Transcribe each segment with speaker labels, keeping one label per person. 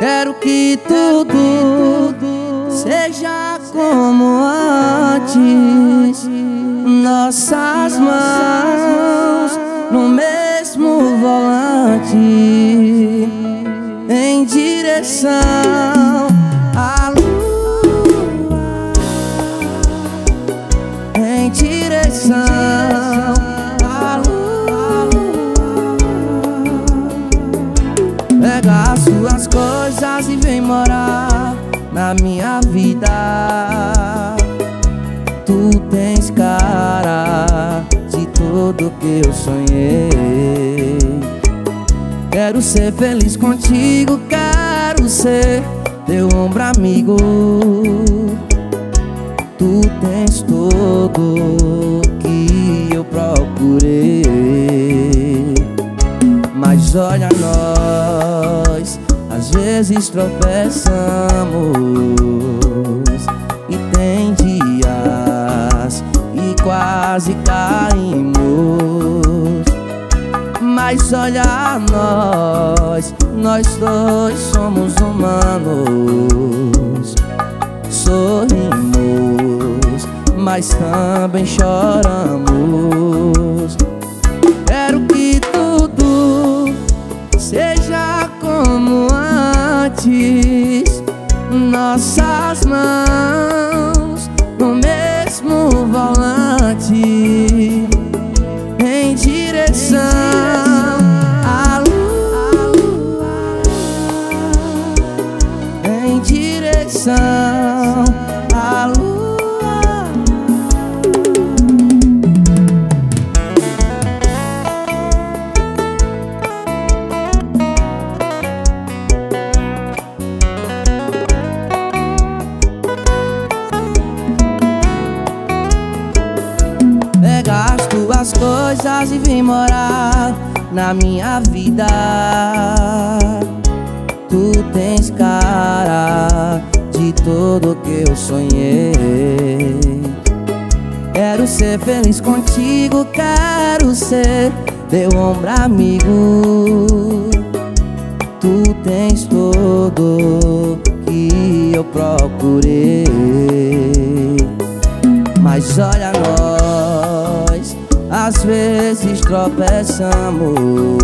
Speaker 1: Quero que tudo seja como antes. Nossas mãos no mesmo volante, em direção à lua, em direção à lua. Pega as suas coisas e vem morar na minha vida. Tu tens cara de tudo que eu sonhei. Quero ser feliz contigo, quero ser teu ombro amigo. Tu tens tudo que eu procurei. Mas olha nós, às vezes tropeçamos e tem dias e quase caímos. Mas olha nós dois somos humanos. Sorrimos, mas também choramos. Quero que tudo seja como antes. Nossas mãos no mesmo volante, em direção à lua, em direção à lua. Pega as tuas coisas e vem morar na minha vida. Tu tens cara de tudo que eu sonhei. Quero ser feliz contigo, quero ser teu ombro amigo. Tu tens tudo que eu procurei. Mas olha nós, às vezes tropeçamos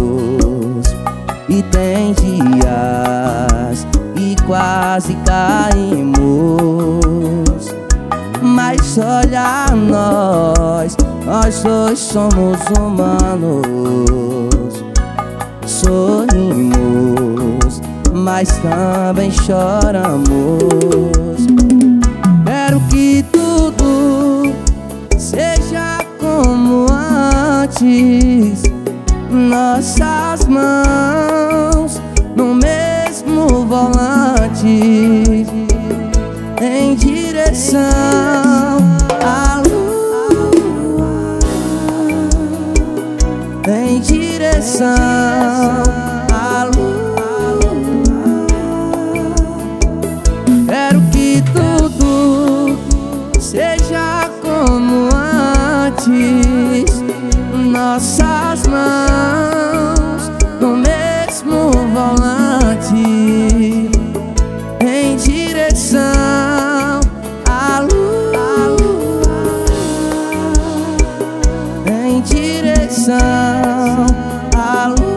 Speaker 1: e tem dias e quase caímos. Mas olha nós dois somos humanos. Sorrimos, mas também choramos. Quero que tudo seja como antes. Nossas mãos no mesmo volante, em direção à lua, em direção à lua. Quero que tudo seja como antes. Nossas mãos no mesmo volante, em direção à lua, em direção à lua.